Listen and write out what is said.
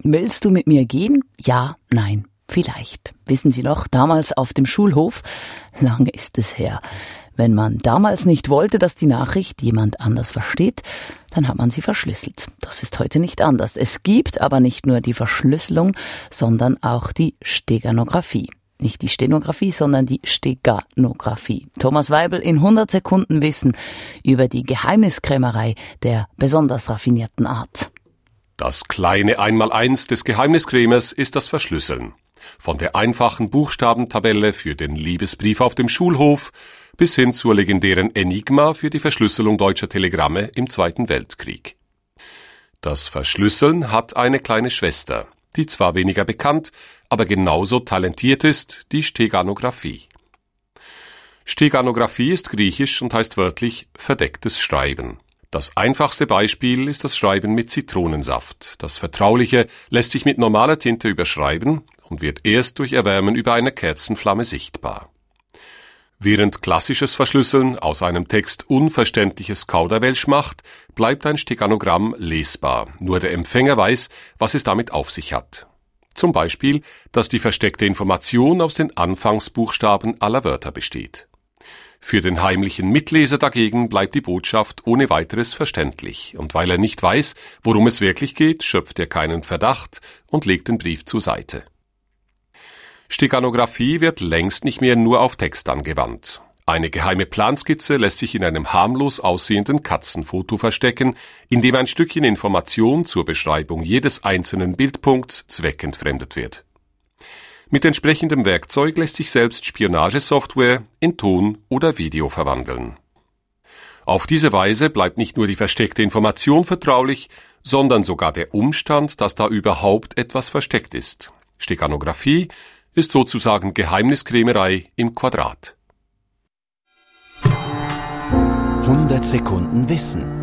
Willst du mit mir gehen? Ja, nein, vielleicht. Wissen Sie noch, damals auf dem Schulhof? Lange ist es her. Wenn man damals nicht wollte, dass die Nachricht jemand anders versteht, dann hat man sie verschlüsselt. Das ist heute nicht anders. Es gibt aber nicht nur die Verschlüsselung, sondern auch die Steganographie. Nicht die Stenografie, sondern die Steganographie. Thomas Weibel in 100 Sekunden Wissen über die Geheimniskrämerei der besonders raffinierten Art. Das kleine Einmaleins des Geheimniskrämers ist das Verschlüsseln. Von der einfachen Buchstabentabelle für den Liebesbrief auf dem Schulhof bis hin zur legendären Enigma für die Verschlüsselung deutscher Telegramme im Zweiten Weltkrieg. Das Verschlüsseln hat eine kleine Schwester, die zwar weniger bekannt, aber genauso talentiert ist, die Steganographie. Steganographie ist griechisch und heißt wörtlich verdecktes Schreiben. Das einfachste Beispiel ist das Schreiben mit Zitronensaft. Das Vertrauliche lässt sich mit normaler Tinte überschreiben und wird erst durch Erwärmen über einer Kerzenflamme sichtbar. Während klassisches Verschlüsseln aus einem Text unverständliches Kauderwelsch macht, bleibt ein Steganogramm lesbar. Nur der Empfänger weiß, was es damit auf sich hat. Zum Beispiel, dass die versteckte Information aus den Anfangsbuchstaben aller Wörter besteht. Für den heimlichen Mitleser dagegen bleibt die Botschaft ohne weiteres verständlich. Und weil er nicht weiß, worum es wirklich geht, schöpft er keinen Verdacht und legt den Brief zur Seite. Steganographie wird längst nicht mehr nur auf Text angewandt. Eine geheime Planskizze lässt sich in einem harmlos aussehenden Katzenfoto verstecken, in dem ein Stückchen Information zur Beschreibung jedes einzelnen Bildpunkts zweckentfremdet wird. Mit entsprechendem Werkzeug lässt sich selbst Spionagesoftware in Ton oder Video verwandeln. Auf diese Weise bleibt nicht nur die versteckte Information vertraulich, sondern sogar der Umstand, dass da überhaupt etwas versteckt ist. Steganographie ist sozusagen Geheimniskrämerei im Quadrat. 100 Sekunden Wissen.